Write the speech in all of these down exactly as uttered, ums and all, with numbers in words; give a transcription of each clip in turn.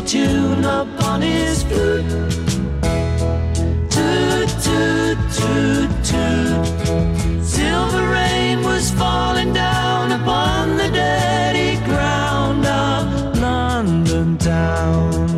tune upon his flute. Toot, toot, toot, toot. Silver rain was falling down upon the dirty ground of London town.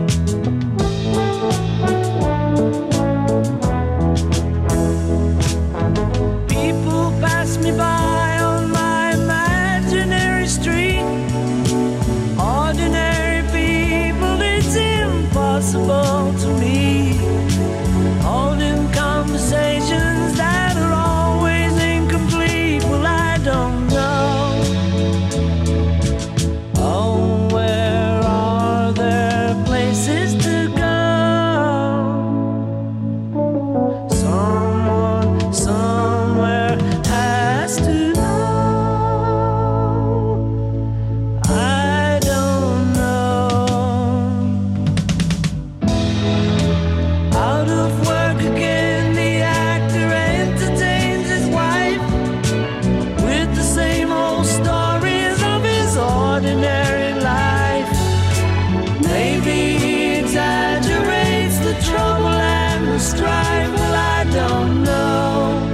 People pass me by on my imaginary street. Ordinary people, it's impossible to meet. Holding conversations that are always incomplete. Well, I don't know. Oh, where are there places to go? Someone, somewhere has to know. I don't know. Out of work again, the actor entertains his wife with the same old stories of his ordinary life. Maybe he exaggerates the trouble and the strife. Well, I don't know.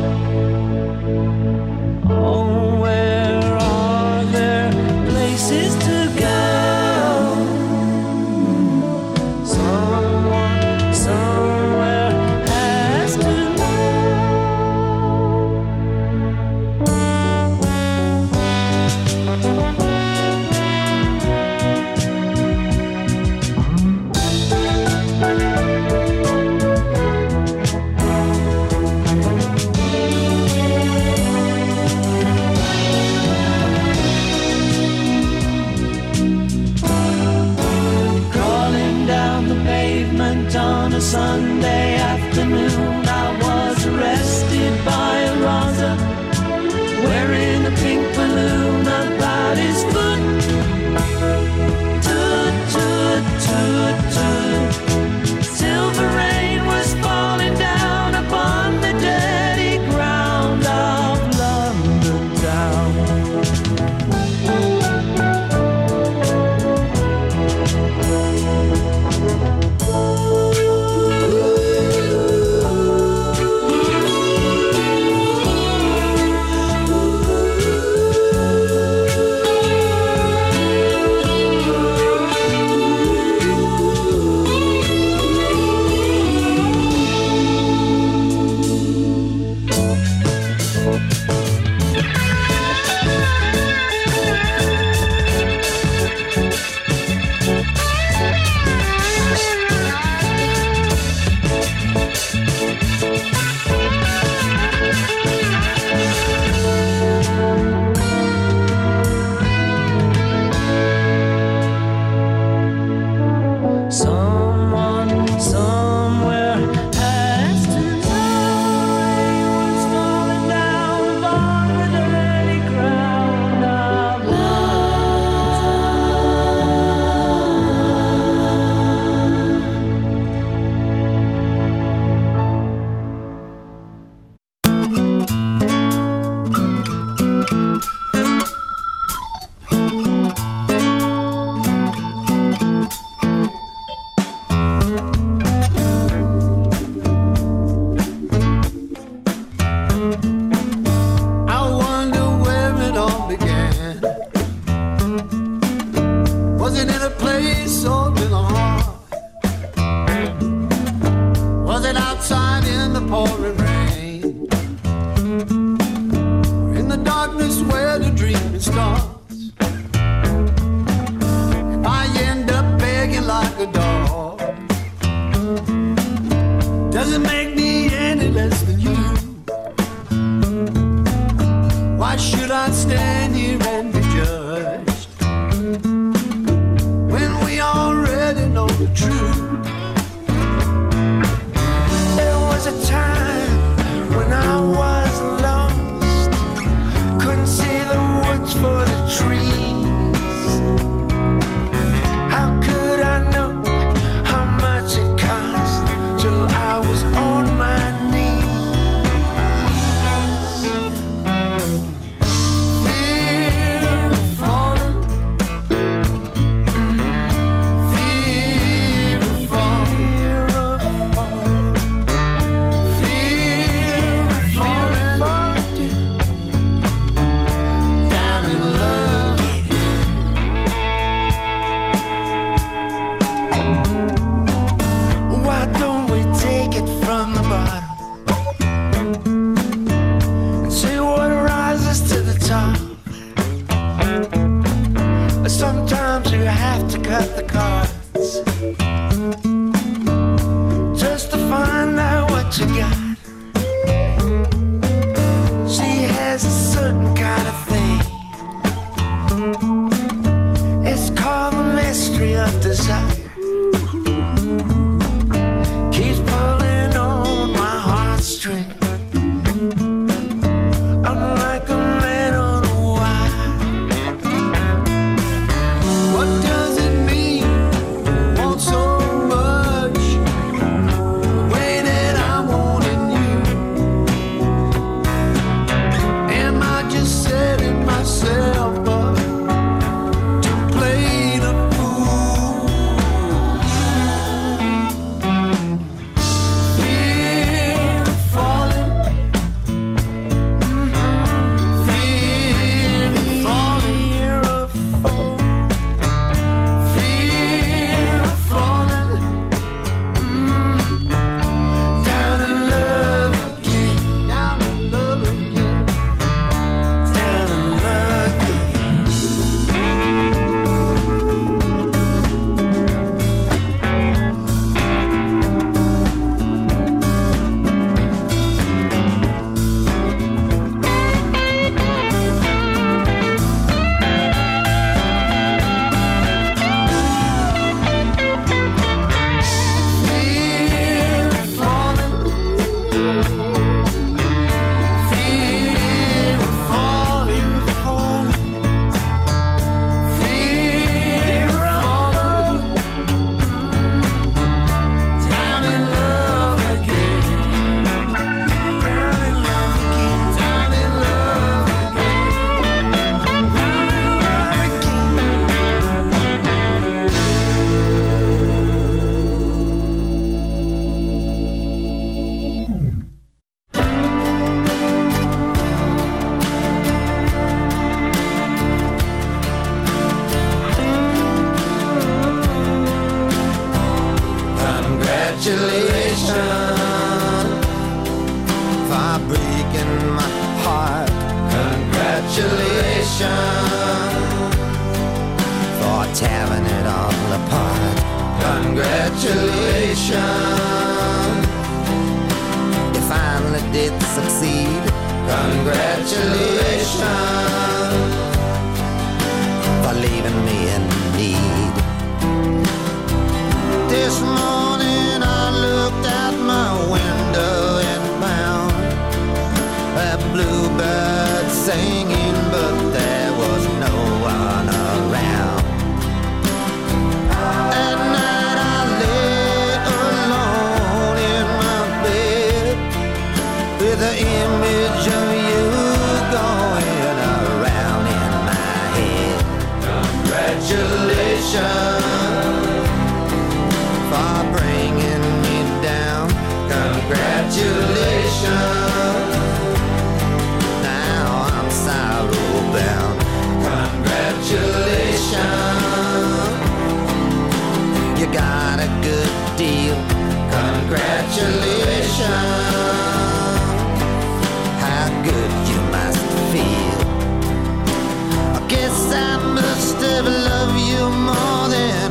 Oh, where are there places to go? Someone, somewhere has to Crawling down the pavement on a Sunday afternoon, I was arrested by a Raza wearing a pink balloon about his foot. Toot, toot, toot, toot. Silver rain was falling down upon the dirty ground of London town. Someone, somewhere has to know. Rain was falling down upon the dirty ground of I wonder where it all began. Was it in a place or in a heart? Was it outside in the pouring rain? Or in the darkness where the dreaming starts? If I end up begging like a dog, does it make me any less than you? Why should I stand here and be judged when we already know the truth? There was a time you have to cut the cards just to find out what you got. She has a certain kind of thing. It's called the mystery of desire. Keeps pulling on my heartstring. Unlike a man on a wire. What does it mean? Want so much the way that I wanted you. Am I just setting myself up to play the fool? Fear of falling. Fear of falling. Fear of falling. Mm. Down in love again. Down in love again. Down in love again. Fear of falling. Fear of falling, falling. Fear of falling. Down in love again. Down in love again. Down in love again. Down Congratulations for breaking my heart. Congratulations for tearing it all apart. Congratulations, you finally did succeed. Congratulations for leaving me in need. This morning I looked out my window and found a bluebird singing, but there was no one around. At night I lay alone in my bed with the image of you going around in my head. Congratulations for bringing me down. Congratulations, now I'm sorrow bound. Congratulations, you got a good deal. Congratulations, how good you must feel. I guess I must have loved you more than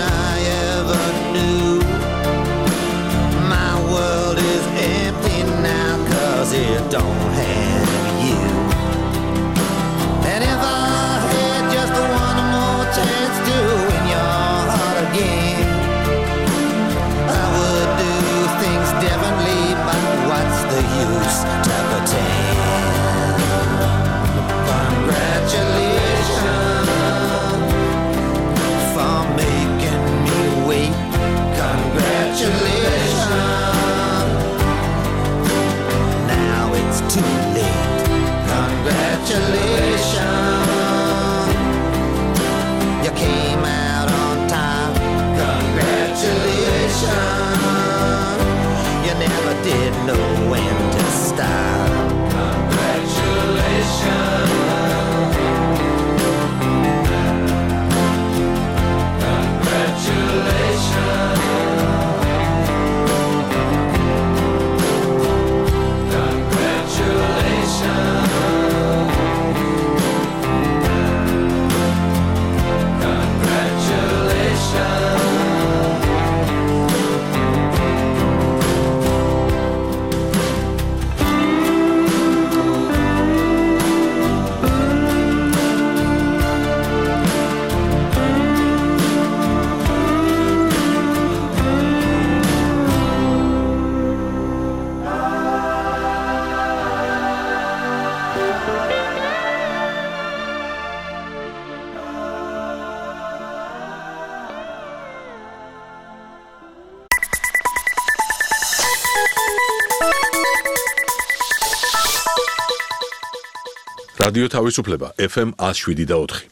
რადიო თავისუფლება ეფ ემ one oh seven და four.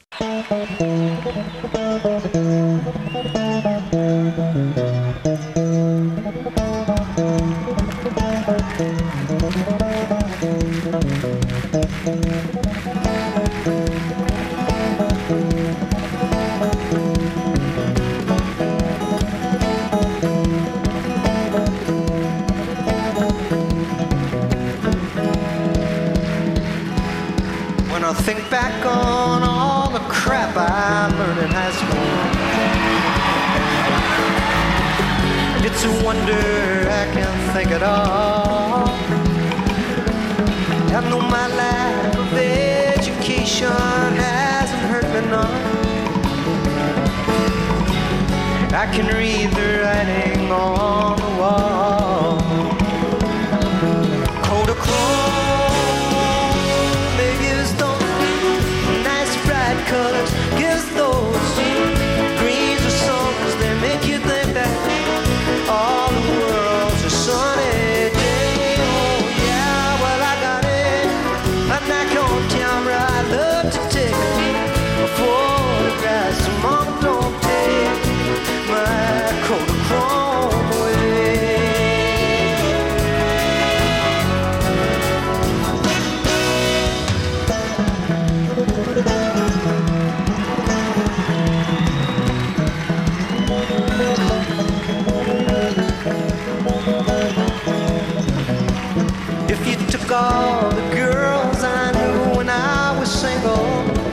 Think back on all the crap I learned in high school. It's a wonder I can think at all. I know my lack of education hasn't hurt me none. I can read the writing on the wall. Kodachrome, colors, gives those greens or summers, they make you think that all the world's a sunny day. Oh yeah, well I got it, a knack on camera, I love to take photographs, so mama don't take my Kodachrome away. All the girls I knew when I was single,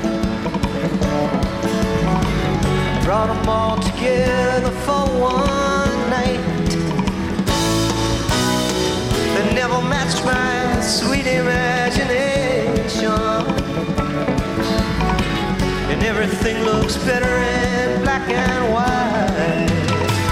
brought them all together for one night. They never matched my sweet imagination, and everything looks better in black and white.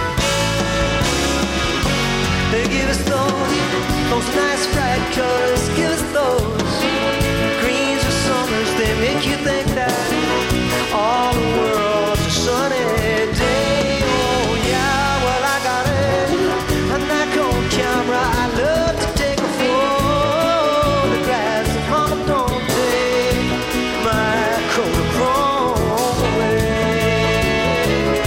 They give us those Those nice bright colors, give us those greens or summers, they make you think that all the world's a sunny day. Oh yeah, well I got it, a knack on camera, I love to take a photograph, so mama don't take my Kodachrome away.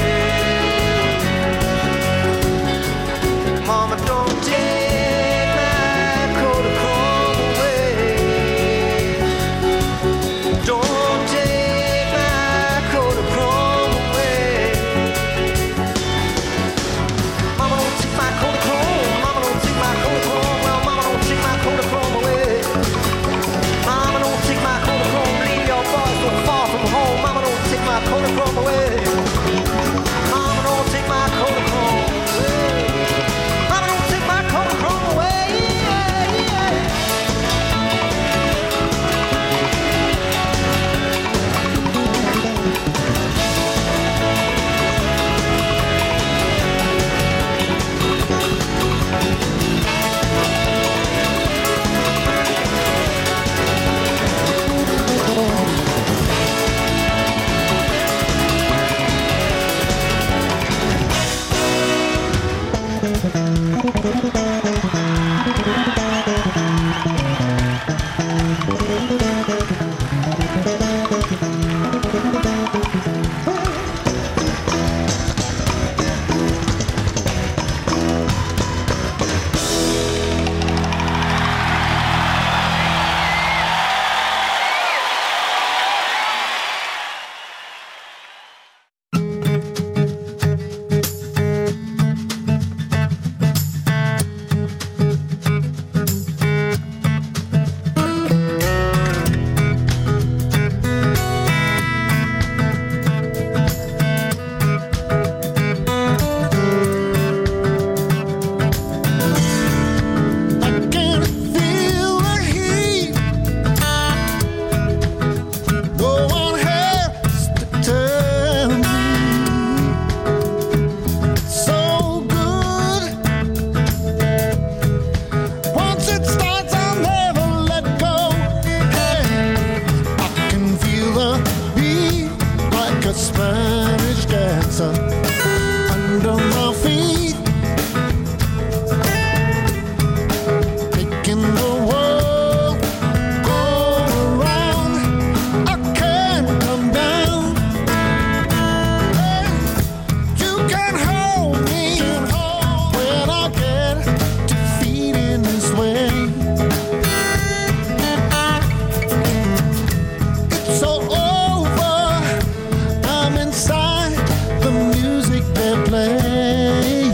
playing.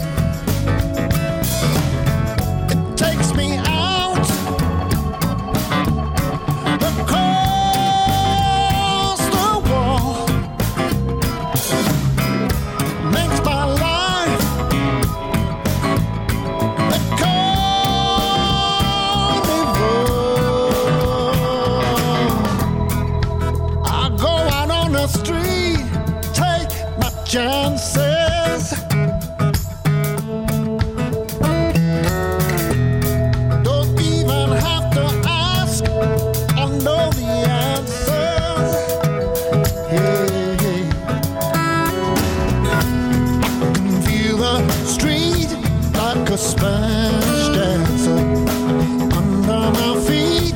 It takes me out across the wall, makes my life a carnival. I go out on the street, take my chances. Don't even have to ask, I know the answers. Hey, I can feel the street like a Spanish dancer under my feet,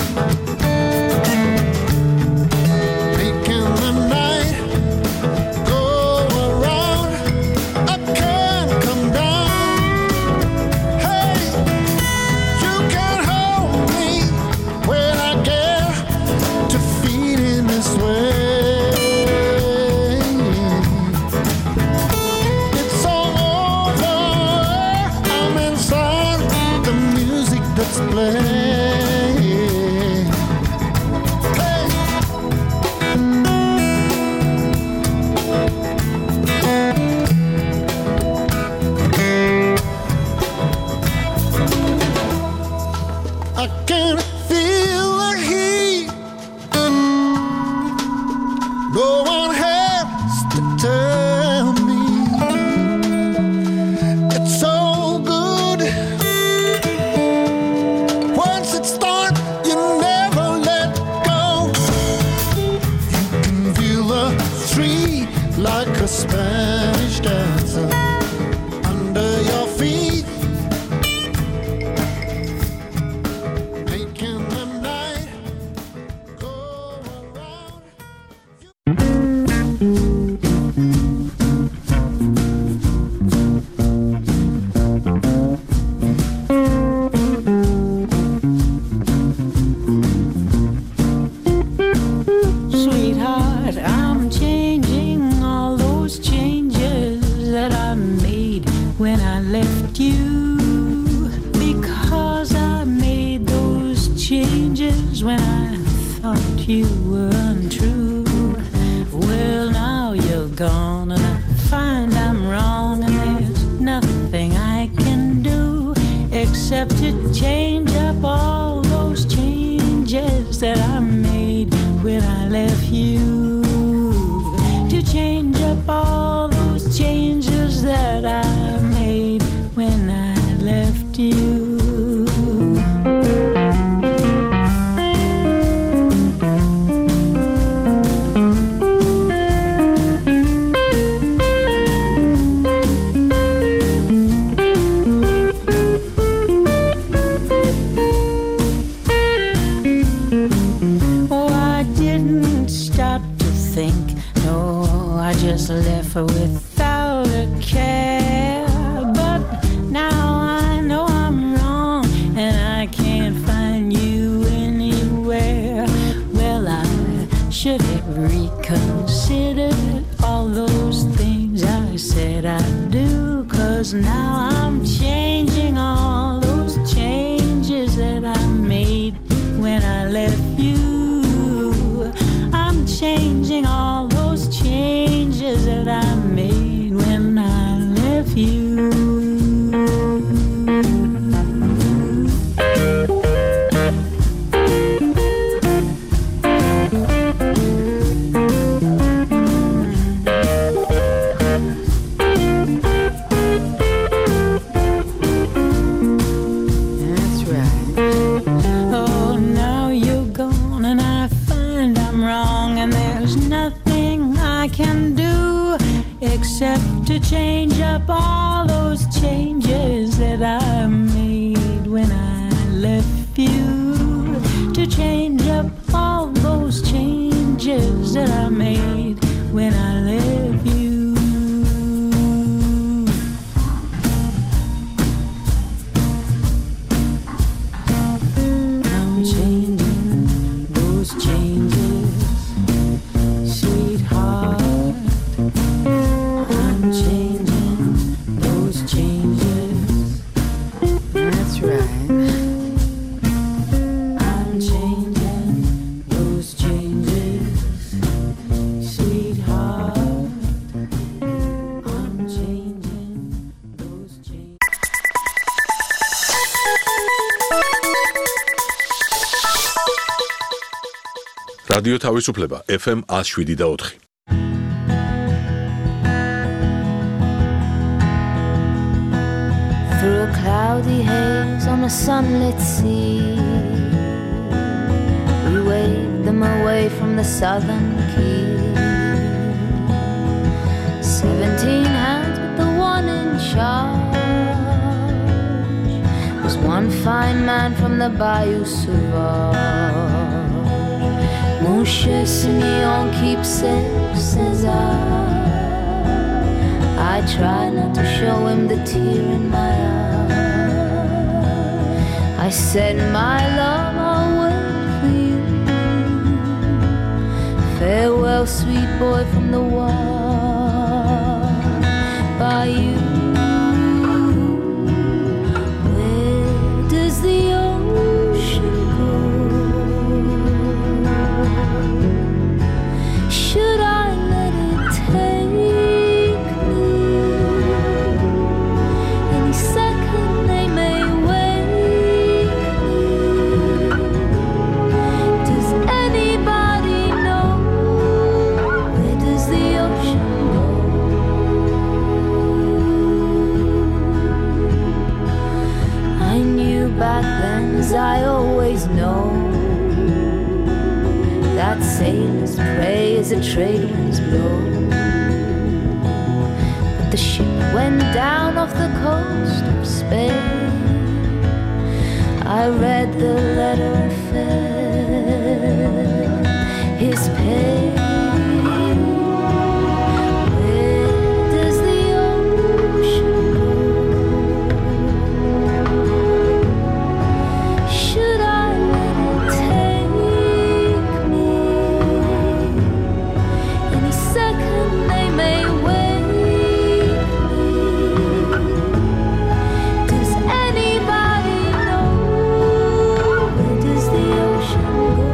making the night go around. I can't come down. Hey, you can hold me when I get to feeling this way. It's all over. I'm inside the music that's playing. Hey. I can feel the heat. No one has to tell me. It's so good. Once it starts, you never let go. You can feel the street like a Spanish dancer under your feet, making the night go around. Sweetheart, I'm changing all those changes that I made when I left you, because I made those changes when I thought you were untrue. Well, now you're gone and I find I'm wrong, and there's nothing I can do except to change up all those changes that I made when I left you. To change up all those changes that I made when I left you. Oh, I didn't stop to think. No, I just left her without a care. But now I know I'm wrong and I can't find you anywhere. Well, I should have reconsidered all those things I said I'd do, 'cause now I'm changing all those changes that I made when I left you. I'm changing all those changes that I made when I left you. That's right. Oh, now you're gone and I find I'm wrong, and there's nothing I can do except to change up all those changes that I made when I left you. To change up all those changes that I made when I left you. I'm changing those changes, sweetheart. I'm changing. რადიო თავისუფლება ეფ ემ one oh seven და four. Through a cloudy haze on a sunlit sea, we waved them away from the southern key. Seventeen hands with the one in charge was one fine man from the Bayou Sauvage. Mon cher Simeon keepsake, says I. I try not to show him the tear in my eye. I said, my love, I'll wait for you. Farewell, sweet boy from the wild bayou. Where does the ocean go? Should I let it take me? Any second they may wake me. Does anybody know? Where does the ocean go? I knew back then, as I always know, that sailors pray as the trade winds blow. But the ship went down off the coast of Spain. I read the letter and felt his pain. Where does the ocean go? Should I let it take me? Any second they may wake me. Does anybody know? Where does the ocean go?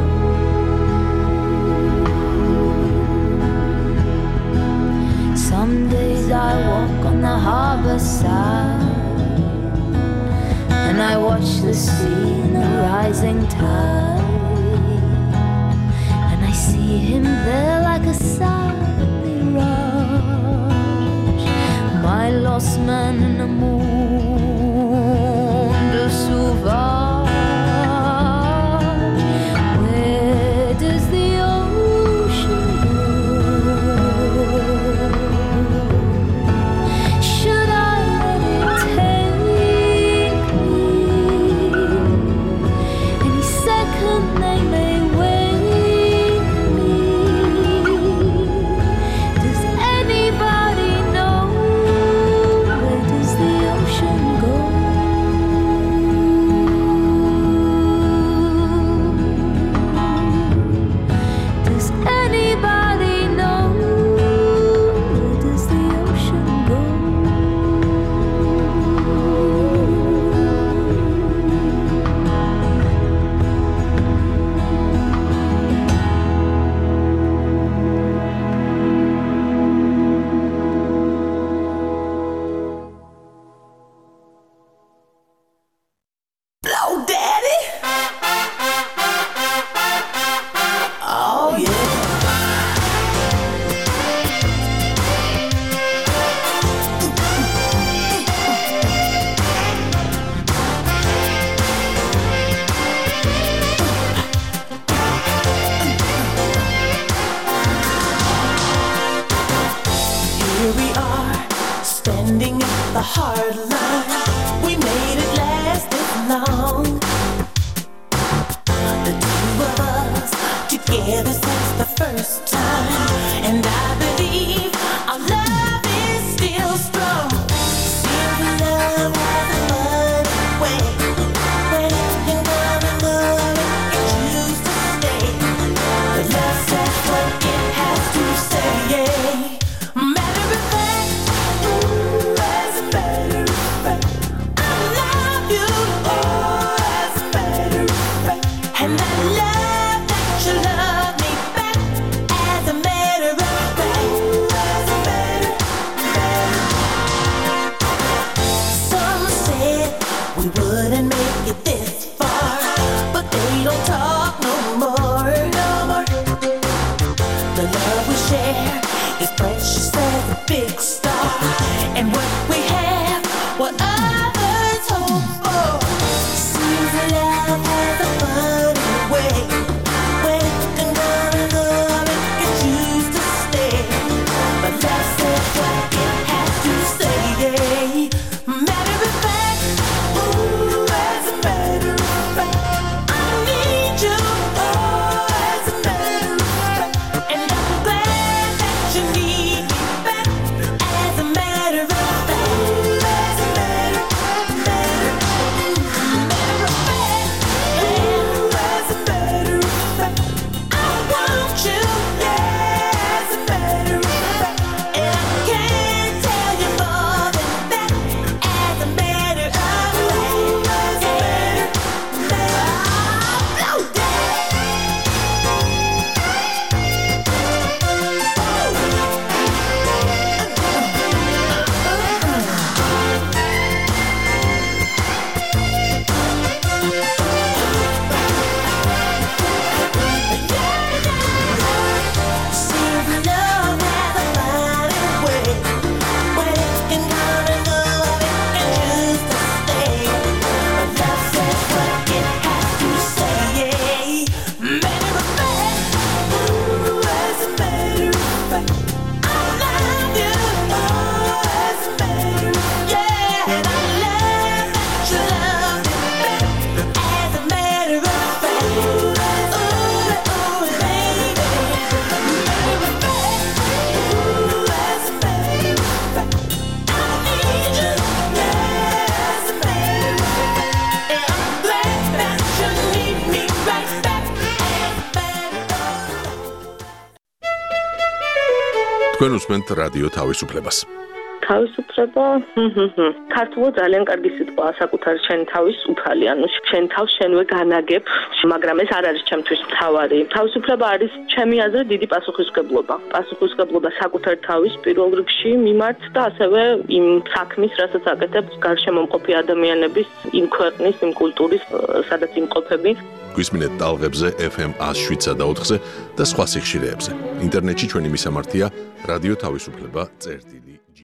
Some days I walk on the harbor side, and I watch the sea in the rising tide, and I see him there like a silent mirage, my lost man in the monde sauvage. Where does the ocean go? Should I let it take me? Any second they may wake me. Does anybody know? Where does the ocean go? Does anybody know? Where does the ocean go? Blow daddy. Oh yeah. Here we are, standing at the hard line. We made it last this long. The two of us together since the first time, and I believe our love is still strong. Silver love has a funny way. When you love and love it, you choose to stay. But love says what it has to say. Matter of fact, ooh, as a matter of fact, I love you, oh, as a matter of fact. And I love that you love me back, as a matter of fact. თქვენ უსმენთ რადიო თავისუფლებას. თავისუფლება, ქართულად ძალიან კარგი სიტყვაა საკუთარი შენი თავის უფალი, ანუ შენ თავს შენვე განაგებ, მაგრამ ეს არ არის ჩემთვის მთავარი. თავისუფლება არის ჩემი აზრით დიდი პასუხისმგებლობა. პასუხისმგებლობა საკუთარი თავის პირველ რიგში მიმართ და ასევე იმ საქმის, რასაც აკეთებს გარშემომყოფი ადამიანების, იმ ქვეყნის, იმ კულტურის, სადაც იმყოფები. გვისმინეთ ტალღებზე F M one oh seven და ოთხზე და სხვა სიხშირეებზე. ინტერნეტში ჩვენი მისამართია რადიო თავისუფლება წერტილი